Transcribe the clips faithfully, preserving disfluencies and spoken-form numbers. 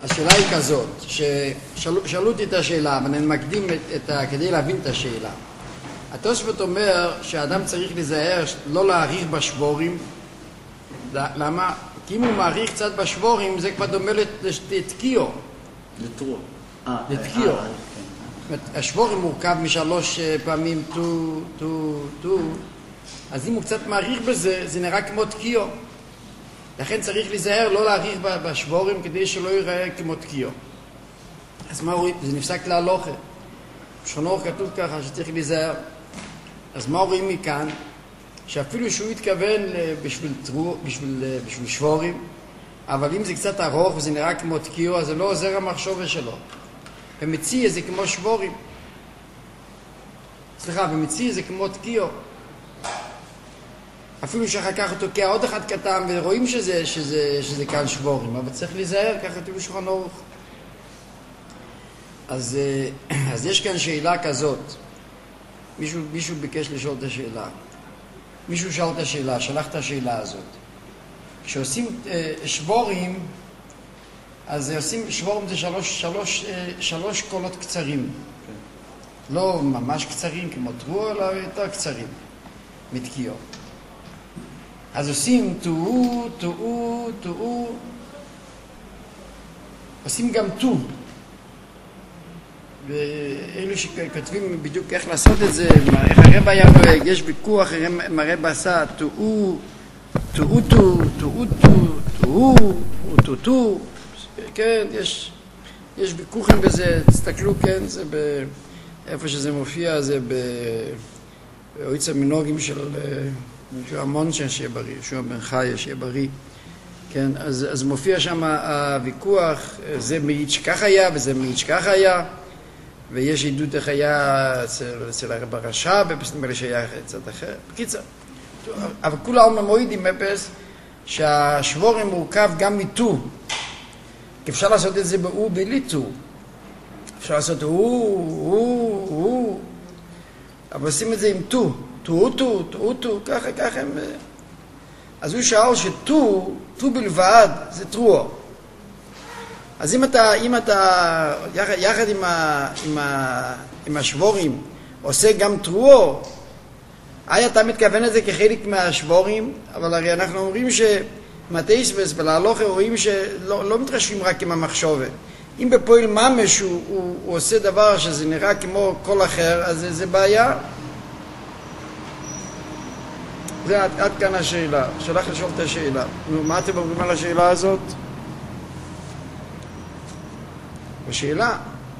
השאלה היא כזאת, ששאלו אותי את השאלה, ואני מקדים את ה... כדי להבין את השאלה. התוספות אומר שהאדם צריך להיזהר לא להאריך בשבורים. למה? כי אם הוא מאריך קצת בשבורים, זה כבר דומה לתקיו. לתרוע. לתקיו. השבורים מורכב משלוש פעמים טו, טו, טו. אז אם הוא קצת מאריך בזה, זה נראה כמו תקיו. לכן צריך להיזהר לא להאריך בשבורים כדי שלא ייראה כמו תקיו. אז מה רואים? זה נפסק להלוכה. בשכונו כתוב ככה שצריך להיזהר. אז מה רואים מכאן? שאפילו שהוא התכוון בשביל, בשביל, בשביל שבורים, אבל אם זה קצת ארוך וזה נראה כמו תקיו, אז זה לא עוזר המחשבה שלו. במציע זה כמו שבורים. סליחה, במציע זה כמו תקיו. אפילו שאחר כך הוא תוקע עוד אחד קטן ורואים שזה, שזה, שזה כאן שבורים, אבל צריך להיזהר, ככה כתוב בשולחן ערוך. אז, אז יש כאן שאלה כזאת. מישהו, מישהו ביקש לשאול את השאלה. מישהו שאל את השאלה, שלח את השאלה הזאת. כשעושים אה, שבורים, אז עושים, שבורים זה שלוש, שלוש, אה, שלוש קולות קצרים. Okay. לא ממש קצרים כמו טרוע, אלא יותר קצרים. מתקיו. אז עושים תו, תו, תו. עושים גם תו. ואלו שכותבים בדיוק איך לעשות את זה, איך הרב היה נוהג, יש ויכוח, מה הרב עשה, תאו, תאו, תאו, תאו, תאו, תאו, תאו, כן, יש, יש ויכוחים בזה, תסתכלו, כן, זה איפה שזה מופיע, זה באויץ המנהוגים של יהושע מונשן שיהיה בריא, יהושע בן חי שיהיה בריא, כן, אז, אז מופיע שם הוויכוח, זה מאיץ' כך היה וזה מאיץ' כך היה, ויש עדות איך היה אצל, אצל הרב הרשע, בפסטים שהיה קצת אחר. בקיצר, אבל כולה עומם מועידים אפס, שהשבורים מורכב גם מטו. אפשר לעשות את זה באו בלי טו. אפשר לעשות הוא, הוא, הוא. אבל עושים את זה עם טו. טו, טו, טו, טו, ככה, ככה הם... אז הוא שאל שטו, טו בלבד, זה טרוע. אז אם אתה, אם אתה יחד, יחד עם, ה, עם, ה, עם השבורים עושה גם טרוע, היה אתה מתכוון את זה כחלק מהשבורים, אבל הרי אנחנו אומרים שמתייסבס ולהלוכה רואים שלא לא מתרשמים רק עם המחשבת. אם בפועל ממש הוא, הוא, הוא עושה דבר שזה נראה כמו כל אחר, אז זה, זה בעיה. זה עד, עד כאן השאלה. שלח לשאול את השאלה. נו, מה אתם אומרים על השאלה הזאת? השאלה,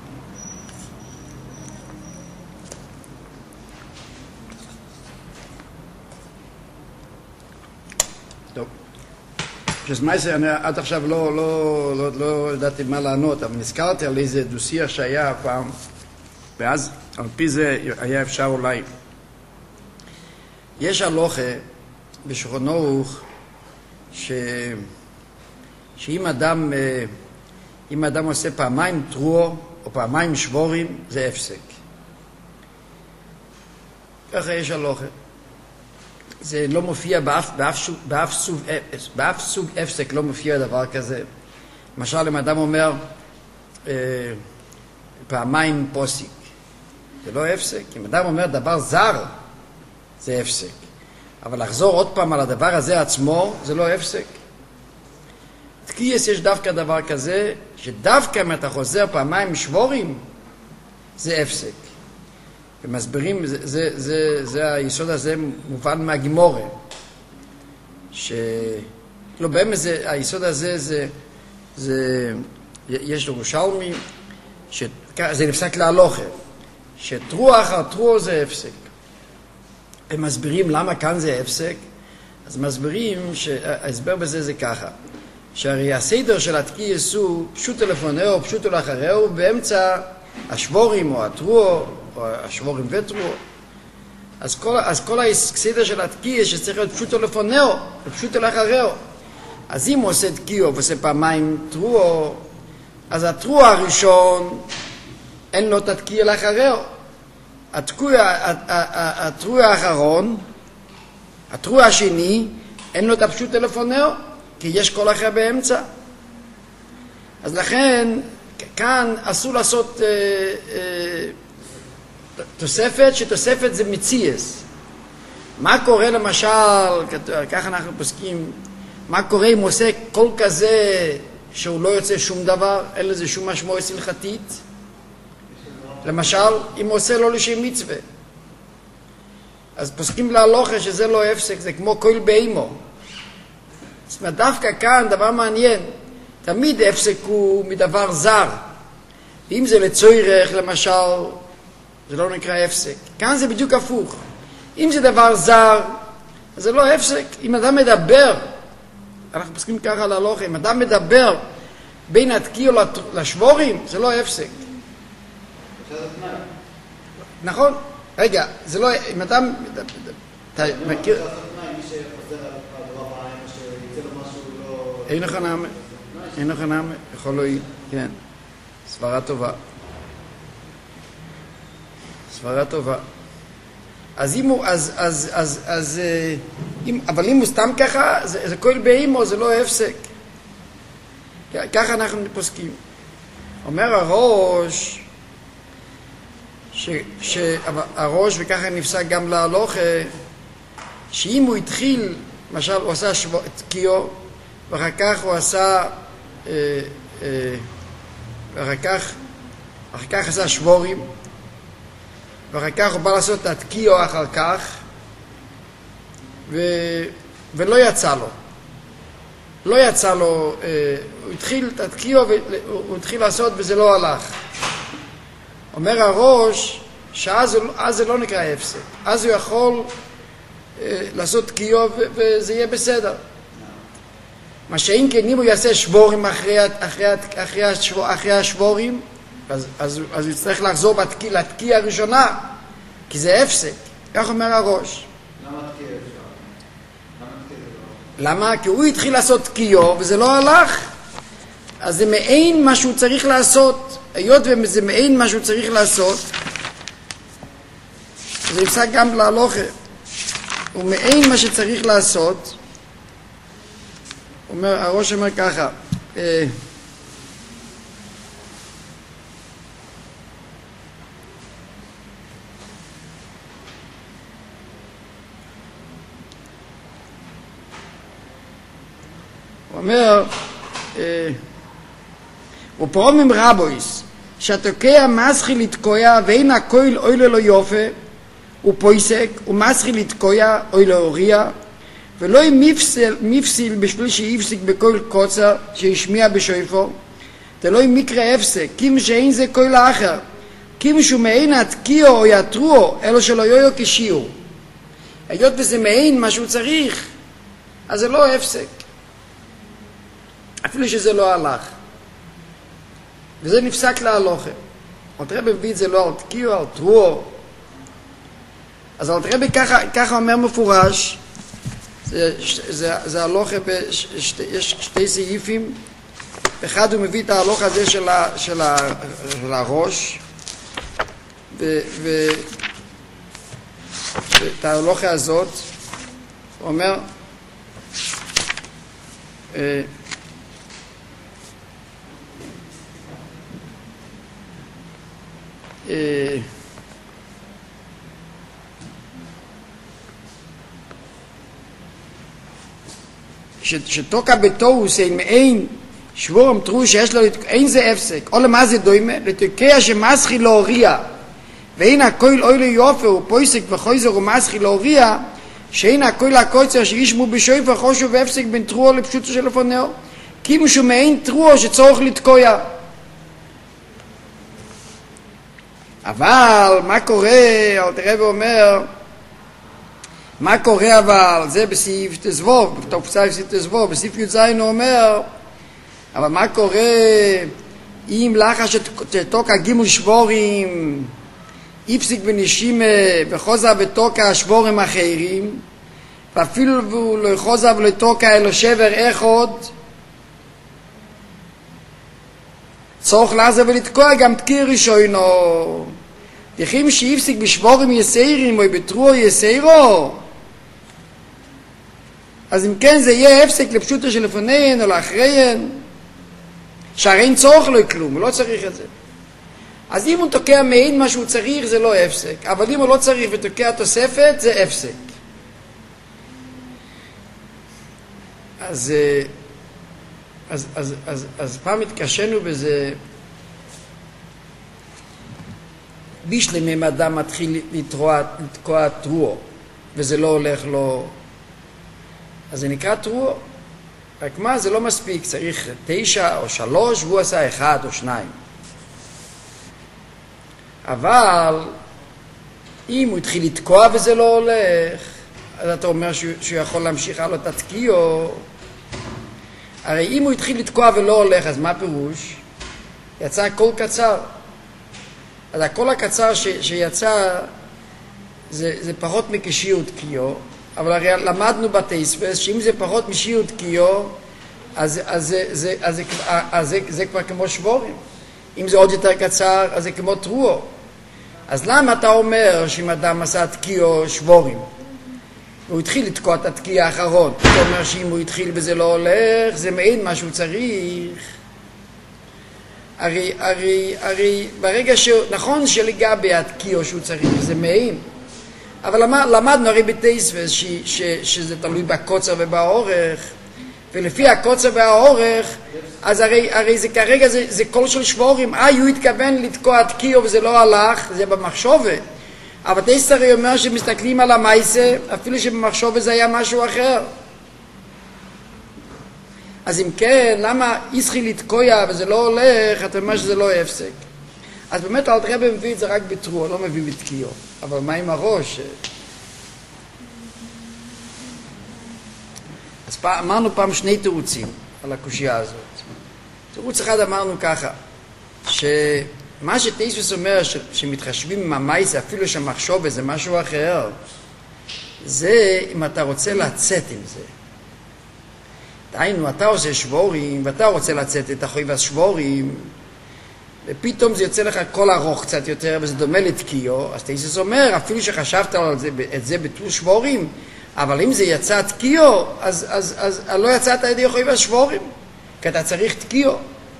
טוב, כשמייסר, אני עד עכשיו לא, לא, לא, לא ידעתי מה לענות, אבל נזכרתי על איזה דו-שיח שהיה פעם, ואז על פי זה היה אפשר אולי. יש הלוכה בשולחן ערוך, ש... שאם אדם... אם האדם עושה פעמיים טרוע או פעמיים שבורים, זה הפסק. ככה יש הלוכה. זה לא מופיע באף, באף, סוג, באף, סוג, באף סוג הפסק, לא מופיע דבר כזה. למשל, אם האדם אומר אה, פעמיים פוסיק, זה לא הפסק. אם האדם אומר דבר זר, זה הפסק. אבל לחזור עוד פעם על הדבר הזה עצמו, זה לא הפסק. תקייס יש דווקא דבר כזה, שדווקא אם אתה חוזר פעמיים שבורים, זה הפסק. ומסבירים, זה, זה, זה, זה היסוד הזה מובן מהגימורה. ש... לא, באמת זה, היסוד הזה, זה, זה, יש ירושלמי, שזה נפסק להלוכה, שטרוע אחר טרוע זה הפסק. הם מסבירים למה כאן זה הפסק, אז מסבירים שההסבר בזה זה ככה. שהרי הסדר של התקייס הוא פשוט לפונהו, פשוט לאחריהו, באמצע השבורים או הטרוע, או השבורים וטרוע. אז כל, אז כל הסדר של התקייס שצריך להיות פשוט לפונהו, פשוט לאחריהו. אז אם הוא עושה תקיעו ועושה פעמיים טרוע, אז הטרוע הראשון אין לו את התקיע לאחריהו. הטרוע האחרון, הטרוע השני, אין לו את הפשוט לפונהו. כי יש כל אחר באמצע. אז לכן, כאן אסור לעשות אה, אה, תוספת, שתוספת זה מציאס. מה קורה למשל, ככה אנחנו פוסקים, מה קורה אם הוא עושה כל כזה שהוא לא יוצא שום דבר, אין לזה שום משמעות הלכתית? למשל, אם הוא עושה לא לשם מצווה. אז פוסקים להלוכה שזה לא הפסק, זה כמו כל בהימו. זאת אומרת, דווקא כאן דבר מעניין, תמיד הפסק הוא מדבר זר. ואם זה לצורך, למשל, זה לא נקרא הפסק. כאן זה בדיוק הפוך. אם זה דבר זר, אז זה לא הפסק. אם אדם מדבר, אנחנו פוסקים ככה להלוכה, אם אדם מדבר בין התקיע לשבורים, זה לא הפסק. נכון? רגע, זה לא, אם אדם, אתה מכיר? אין לך נעמה, אין לך נעמה, יכול לא יהיה, כן, סברה טובה, סברה טובה. אז אם הוא, אז, אז, אז, אז, אם, אבל אם הוא סתם ככה, זה, זה כל בהימו, זה לא הפסק. ככה אנחנו פוסקים. אומר הראש, ש, שהראש, וככה נפסק גם להלוכה, שאם הוא התחיל, למשל הוא עשה תקיעו, ואחר כך הוא עשה, אה, אה, ואחר כך, אחר כך עשה שבורים, ואחר כך הוא בא לעשות את התקיעו אחר כך, ו, ולא יצא לו. לא יצא לו, אה, הוא התחיל את התקיעו, הוא התחיל לעשות וזה לא הלך. אומר הראש, שאז אז זה לא נקרא הפסק. אז הוא יכול אה, לעשות תקיעו ו, וזה יהיה בסדר. מה שאם כן, אם הוא יעשה שבורים אחרי, אחרי, אחרי, השבור, אחרי השבורים, אז, אז, אז הוא יצטרך לחזור בתקיע, לתקיע הראשונה, כי זה הפסק. כך אומר הראש. למה תקיע אפשר? למה? כי הוא התחיל לעשות תקיעו וזה לא הלך. אז זה מעין מה שהוא צריך לעשות. היות וזה מעין מה שהוא צריך לעשות, זה נפסק גם להלוכה. הוא מעין מה שצריך לעשות. אומר, הראש אומר ככה, אה, הוא אומר, אה, ופעמים רבויס, שהתוקע מסחי לתקוע ואין הכל אוי לו יופה, הוא פויסק, הוא מסחי לתקוע אוי לו אוריה, ולא עם מפסיל, מפסיל בשביל שיפסיק בכל קוצר שישמיע בשויפו, תלוי מקרא הפסק, כיוון שאין זה כל האחר, כיוון שהוא מעין התקיעו או יתרועו, אלו שלא יויו כשיעור. היות וזה מעין מה שהוא צריך, אז זה לא הפסק. אפילו שזה לא הלך. וזה נפסק להלוכה. אלתר רבי מביא את זה לא על תקיעו, על תרועו. אז אלתר רבי ככה, ככה אומר מפורש, זה, זה, זה הלוכה, בשתי, יש שתי סעיפים, אחד הוא מביא את ההלוכה הזה של, ה, של, ה, של הראש, ו, ו, ואת ההלוכה הזאת, הוא אומר, אה, אה, שתוקע בתוס אין מעין שבורם תרו שיש לו, אין זה הפסק, או למה זה דוימה? לתוקע שמסחי להוריע, ואין הכל אוי ליופי, הוא פויסק וחויזר ומסחי להוריע, שאין הכל הקוצר שישמו בשויפה חושו והפסק בין תרועו לפשוטו של לפונאו, כי משהו מעין תרועו שצורך לתקוע. אבל מה קורה, אלתר רבי אומר, מה קורה אבל, זה בסעיף תזבוב, בתופסה תזבוב, בסעיף י"ז הוא אומר, אבל מה קורה אם לאחר שתוקע גימול שבורים, איפסיק בנשימה וחוזר ותוקע שבורים אחרים, ואפילו לא חוזר ולתוקע אלו שבר אחד, צורך לעזר ולתקוע גם תקיע ראשונו. דחים שאיפסיק בשבורים יסיירים או בתרועו יסיירו, אז אם כן זה יהיה הפסק לפשוטו של לפניהן או לאחריהן, שהרי אין צורך לו כלום, הוא לא צריך את זה. אז אם הוא תוקע מעין מה שהוא צריך זה לא הפסק, אבל אם הוא לא צריך ותוקע תוספת זה הפסק. אז, אז, אז, אז, אז פעם התקשנו בזה, בישלם אם אדם מתחיל לתקוע, לתקוע תרועו, וזה לא הולך לו, אז זה נקרא תרועו. רק מה, זה לא מספיק, צריך תשע או שלוש, והוא עשה אחד או שניים. אבל אם הוא התחיל לתקוע וזה לא הולך, אז אתה אומר שהוא, שהוא יכול להמשיך הלאה את התקיעו. הרי אם הוא התחיל לתקוע ולא הולך, אז מה פירוש? יצא הכל קצר. אז הכל הקצר ש, שיצא זה, זה פחות מכשיעות תקיעו, אבל הרי למדנו בתייספס שאם זה פחות משיעות תקיעו, אז, אז, זה, זה, אז, זה, אז זה, זה כבר כמו שבורים. אם זה עוד יותר קצר, אז זה כמו תרועו. אז למה אתה אומר שאם אדם עשה תקיעו שבורים, הוא התחיל לתקוע את התקיע האחרון, אתה אומר שאם הוא התחיל וזה לא הולך, זה מעין מה שהוא צריך. הרי, הרי, הרי ברגע ש... נכון שלגבי התקיעו שהוא צריך, זה מעין. אבל למדנו הרי בתייספס ש, ש, שזה תלוי בקוצר ובאורך, ולפי הקוצר והאורך, אז הרי, הרי זה כרגע זה, זה קול של שבורים. אה, הוא התכוון לתקוע תקיעו וזה לא הלך, זה במחשבה. אבל תייספס הרי אומר שמסתכלים על המייסה, אפילו שבמחשבה זה היה משהו אחר. אז אם כן, למה ישחי לתקוע וזה לא הולך, אתה אומר שזה לא הפסק. אז באמת אלתר רבי מביא את זה רק בתרועו, לא מביא בתקיעו. אבל מה עם הראש? אז פע, אמרנו פעם שני תירוצים על הקושייה הזאת. תירוץ אחד אמרנו ככה, שמה שתייספס אומר, ש, שמתחשבים עם המייסה, אפילו שהמחשבה זה משהו אחר, זה אם אתה רוצה לצאת עם זה. דהיינו, אתה עושה שבורים, ואתה רוצה לצאת את החויב השבורים, ופתאום זה יוצא לך כל ארוך קצת יותר, וזה דומה לתקיעו, אז תייספס אומר, אפילו שחשבת על זה, את זה בתור שבורים, אבל אם זה יצא תקיעו, אז, אז, אז, אז לא יצאת ידי החויב השבורים, כי אתה צריך תקיעו.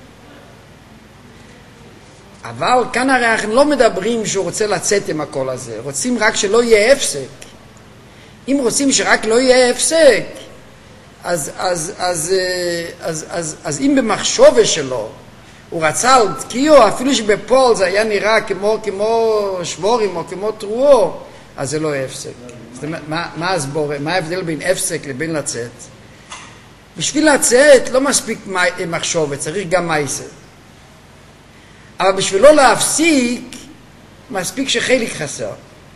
אבל כאן הרי אנחנו לא מדברים שהוא רוצה לצאת עם הכל הזה, רוצים רק שלא יהיה הפסק. אם רוצים שרק לא יהיה הפסק, אז, אז, אז, אז, אז, אז אם במחשבה שלו הוא רצה על תקיעו, אפילו שבפועל זה היה נראה כמו, כמו שבורים או כמו תרועו, אז זה לא הפסק. זאת אומרת, מה, מה, הסבור, מה ההבדל בין הפסק לבין לצאת? בשביל לצאת לא מספיק מחשבה, צריך גם מייסה. אבל בשביל לא להפסיק, מספיק שחלק חסר.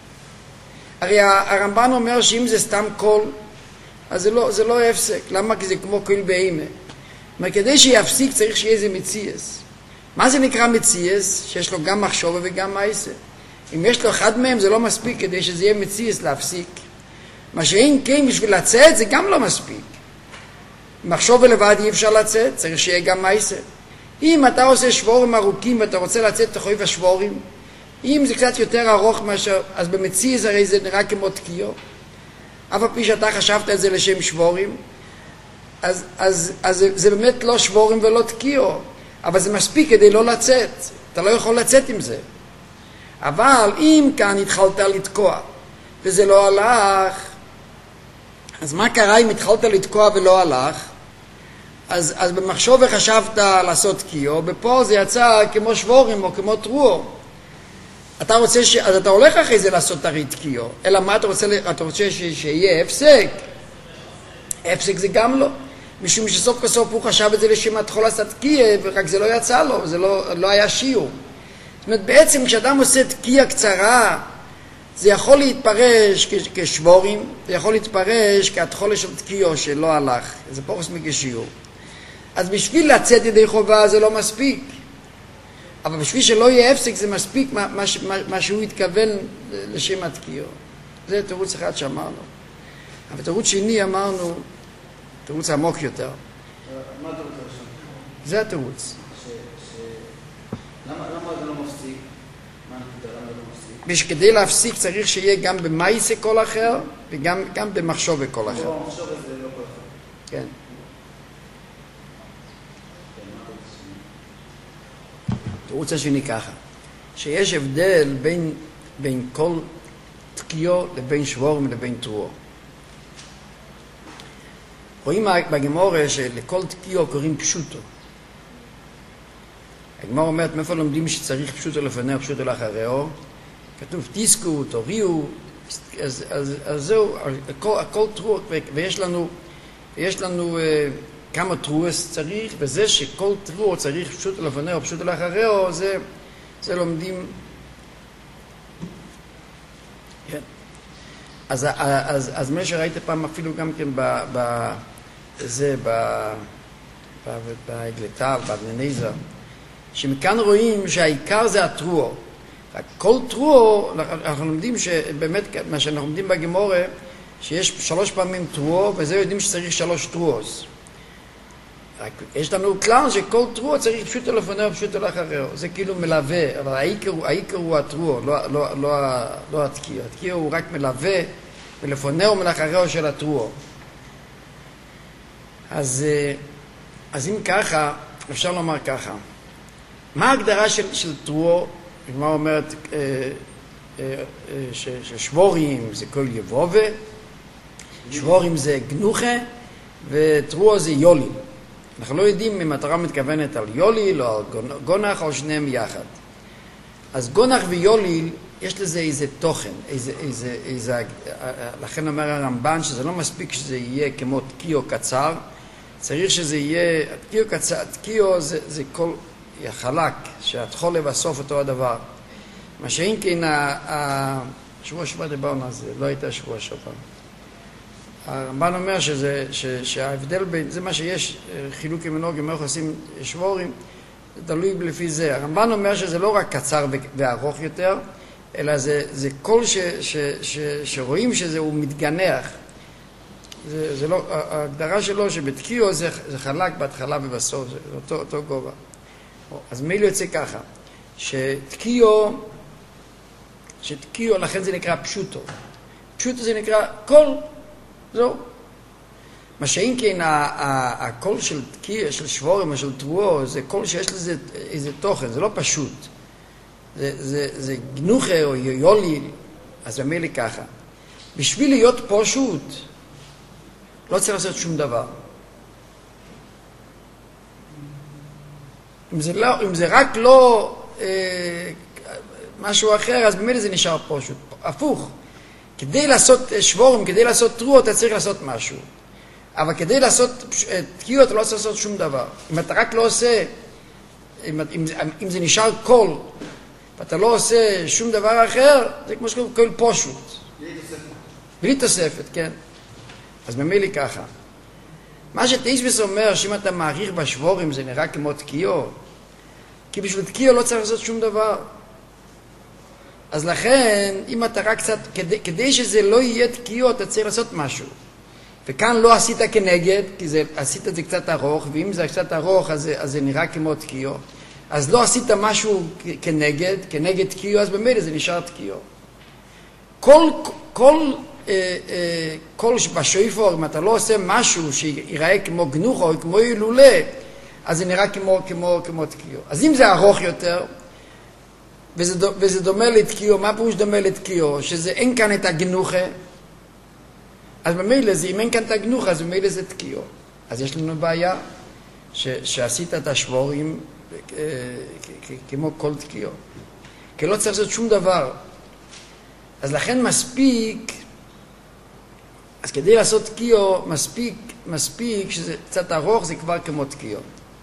הרי הרמב"ן אומר שאם זה סתם קול, אז זה לא, זה לא הפסק. למה? כי זה כמו קול בהמה. אבל כדי שיפסיק צריך שיהיה איזה מציאס. מה זה נקרא מציאס? שיש לו גם מחשבה וגם מייסה. אם יש לו אחד מהם זה לא מספיק כדי שזה יהיה מציאס להפסיק. מה שאין כן בשביל לצאת זה גם לא מספיק. מחשבה לבד אי אפשר לצאת, צריך שיהיה גם מייסה. אם אתה עושה שבורים ארוכים ואתה רוצה לצאת את החויב השבורים, אם זה קצת יותר ארוך מאשר, אז במציאס הרי זה נראה כמו תקיעו. אף פי שאתה חשבת את זה לשם שבורים, אז, אז, אז זה, זה באמת לא שבורים ולא תקיעו, אבל זה מספיק כדי לא לצאת. אתה לא יכול לצאת עם זה. אבל אם כאן התחלת לתקוע וזה לא הלך, אז מה קרה אם התחלת לתקוע ולא הלך? אז, אז במחשבה חשבת לעשות תקיעו, בפועל זה יצא כמו שבורים או כמו תרועו. אתה רוצה ש... אז אתה הולך אחרי זה לעשות הרי תקיעו, אלא מה אתה רוצה, אתה רוצה ש... שיהיה הפסק? הפסק זה גם לא. משום שסוף כסוף הוא חשב את זה לשם התחול לעשות תקיע, ורק זה לא יצא לו, זה לא, לא היה שיעור. זאת אומרת, בעצם כשאדם עושה תקיע קצרה, זה יכול להתפרש כ... כשבורים, זה יכול להתפרש כהתחולה של תקיעו שלא הלך. זה פורס מגשיעור. אז בשביל לצאת ידי חובה זה לא מספיק. אבל בשביל שלא יהיה הפסק זה מספיק מה, מה, מה, מה שהוא התכוון לשם התקיעו. זה תירוץ אחד שאמרנו. אבל תירוץ שני אמרנו, תירוץ עמוק יותר. מה התירוץ הראשון? זה התירוץ. למה זה לא מפסיק? מה הנקודה? למה זה לא מפסיק? כדי להפסיק צריך שיהיה גם במייסה כל אחר וגם גם במחשבה כל אחר. במחשבה זה לא כל אחר. כן. התירוץ השני ככה, שיש הבדל בין, בין כל תקיעו לבין שבורים לבין תרועו. רואים בגמורה שלכל תקיעו קוראים פשוטו. הגמורה אומרת, מאיפה לומדים שצריך פשוטו לפניה ופשוטו לאחריו? כתוב תיסקו, תוריעו, אז, אז, אז זהו, הכל, הכל תרוע, ויש לנו, יש לנו uh, כמה תרועס צריך, וזה שכל תרוע צריך פשוטו לפניה ופשוטו לאחריו, זה, זה לומדים. כן. אז, אז, אז מה שראית פעם אפילו גם כן ב... ב זה בהגלתה, באבנניזר, שמכאן רואים שהעיקר זה התרוע. כל תרוע, אנחנו לומדים שבאמת, מה שאנחנו לומדים בגמורה, שיש שלוש פעמים תרוע, וזה יודעים שצריך שלוש תרועות. יש לנו כלל שכל תרוע צריך פשוט לפניה ופשוט לאחריו. זה כאילו מלווה, אבל העיקר, העיקר הוא התרוע, לא, לא, לא, לא התקיע. התקיע הוא רק מלווה ולפניה ולאחריו של התרוע. אז, אז אם ככה, אפשר לומר ככה. מה ההגדרה של, של תרוע? מה אומרת אה, אה, אה, ששבורים זה כל יבובה, שבורים זה גנוחה, ותרוע זה יוליל. אנחנו לא יודעים אם התורה מתכוונת על יוליל או על גונח או שניהם יחד. אז גונח ויוליל, יש לזה איזה תוכן, איזה, איזה, איזה, לכן אומר הרמב"ן שזה לא מספיק שזה יהיה כמו תקיעו קצר, צריך שזה יהיה, תקיעו קצר, תקיעו זה, זה כל חלק, שהתחול לבסוף אותו הדבר. מה שאין כן, השבוע שבוע דיברנו על זה, לא הייתה שבוע שבוע. הרמב"ן אומר שזה, ש, שההבדל בין, זה מה שיש, חילוק אימונוגים, איך עושים שבורים, זה תלוי לפי זה. הרמב"ן אומר שזה לא רק קצר וארוך יותר, אלא זה, זה כל ש, ש, ש, שרואים שזה הוא מתגנח. זה, זה לא, ההגדרה שלו שבתקיעו זה, זה חלק בהתחלה ובסוף, זה אותו, אותו גובה. אז מילה יוצא ככה, שתקיעו, שתקיעו, לכן זה נקרא פשוטו. פשוטו זה נקרא קול, זהו. מה שאין כן, הקול של תקיע, של שבורים או של תרועו, זה קול שיש לזה איזה תוכן, זה לא פשוט. זה, זה, זה גנוחה או יוליל, אז במילה ככה. בשביל להיות פשוט, לא צריך לעשות שום דבר. אם זה, לא, אם זה רק לא אה, משהו אחר, אז במילה זה נשאר פשוט. הפוך. כדי לעשות שבורים, כדי לעשות תרוע, אתה צריך לעשות משהו. אבל כדי לעשות תקיעות, אתה לא צריך לעשות שום דבר. אם אתה רק לא עושה, אם, אם, אם זה נשאר קול, ואתה לא עושה שום דבר אחר, זה כמו שקוראים קול פשוט. בלי תוספת. בלי תוספת, כן. אז במילה ככה. מה שטייסבס אומר, שאם אתה מעריך בשבורים, זה נראה כמו תקיעו. כי בשביל תקיעו לא צריך לעשות שום דבר. אז לכן, אם אתה רק קצת, כדי, כדי שזה לא יהיה תקיעו, אתה צריך לעשות משהו. וכאן לא עשית כנגד, כי זה, עשית את זה קצת ארוך, ואם זה קצת ארוך, אז, אז זה נראה כמו תקיעו. אז לא עשית משהו כנגד, כנגד תקיעו, אז במילא זה נשאר תקיעו. כל, כל, אה, אה, כל בשויפור, אם אתה לא עושה משהו שיראה כמו גנוחה או כמו הילולה, אז זה נראה כמו, כמו, כמו תקיעו. אז אם זה ארוך יותר, וזה, וזה דומה לתקיעו, מה פירוש דומה לתקיעו? שזה אין כאן את הגנוחה, אז במילא זה, אם אין כאן את הגנוחה, אז במילא זה תקיעו. אז יש לנו בעיה ש, שעשית את השבורים כמו כל תקיעו. כי לא צריך לעשות שום דבר. אז לכן מספיק, אז כדי לעשות תקיעו, מספיק, מספיק שזה קצת ארוך, זה כבר כמו תקיעו.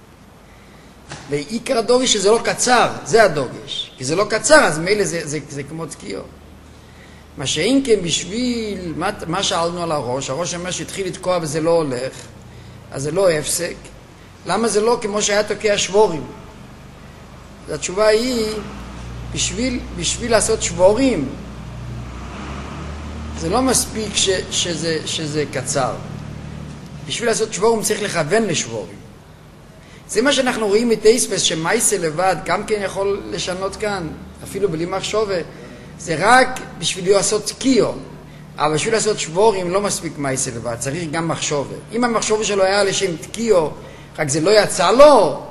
ועיקר הדוגש שזה לא קצר, זה הדוגש. כי זה לא קצר, אז מילא זה, זה, זה כמו תקיעו. מה שאין כן בשביל, מה, מה שאלנו על הראש, הראש אומר שהתחיל לתקוע וזה לא הולך, אז זה לא הפסק. למה זה לא כמו שהיה תוקע שבורים? התשובה היא, בשביל, בשביל לעשות שבורים, זה לא מספיק ש, שזה, שזה קצר. בשביל לעשות שבורים צריך לכוון לשבורים. זה מה שאנחנו רואים מטייספס, שמייסה לבד גם כן יכול לשנות כאן, אפילו בלי מחשבה. זה רק בשביל לעשות תקיעו, אבל בשביל לעשות שבורים לא מספיק מייסה לבד, צריך גם מחשבה. אם המחשבה שלו היה לשם תקיעו, רק זה לא יצא לו,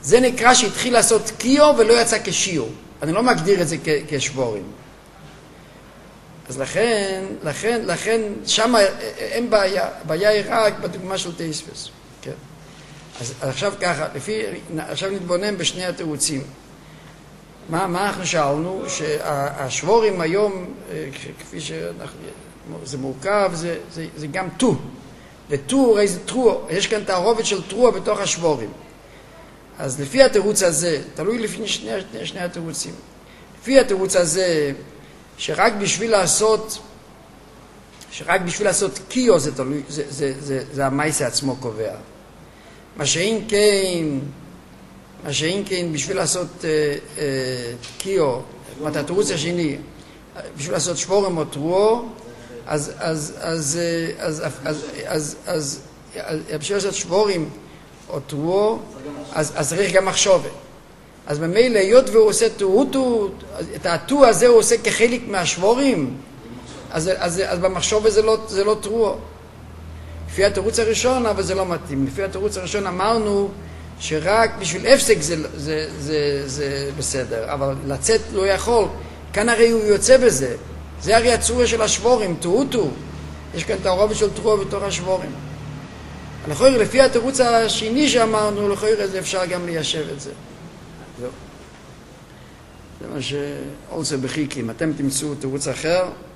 זה נקרא שהתחיל לעשות קיו ולא יצא כשיו. אני לא מגדיר את זה כשבורים. אז לכן, לכן, לכן, שם אין בעיה. הבעיה היא רק בדוגמה של טייספס. כן. אז עכשיו ככה, לפי, עכשיו נתבונן בשני התירוצים. מה, מה אנחנו שאלנו? שהשבורים היום, כפי שאנחנו, זה מורכב, זה, זה, זה גם טו. וטו, הרי זה טרו. יש כאן תערובת של טרו בתוך השבורים. אז לפי התירוץ הזה, תלוי לפי שני, שני, שני התירוצים. לפי התירוץ הזה, שרק בשביל לעשות, שרק בשביל לעשות קיו זה תלוי, זה, זה, זה, זה המייסה עצמו קובע. מה שאין כן, מה שאין כן בשביל לעשות אה, אה, קיו, זאת התירוץ השני, בשביל לעשות שבורם או טרואו, אז, אז, אז, אז, אז, אז, אז, אז, בשביל לעשות שבורים או טרואו, אז, אז צריך גם מחשובת. אז במילא, היות והוא עושה טו, את הטו הזה הוא עושה כחלק מהשבורים, אז, אז, אז במחשוב זה לא, זה לא טרואו. לפי התירוץ הראשון, אבל זה לא מתאים. לפי התירוץ הראשון אמרנו שרק בשביל הפסק זה, זה, זה, זה בסדר, אבל לצאת לא יכול. כאן הרי הוא יוצא בזה. זה הרי הצורה של השבורים, טו-טו. יש כאן תערובת של טרואו בתוך השבורים. לכאורה, לפי התירוץ השני שאמרנו, לכאורה זה אפשר גם ליישב את זה. זהו. זה מה שעושה בחיקים. אתם תמצאו תירוץ אחר.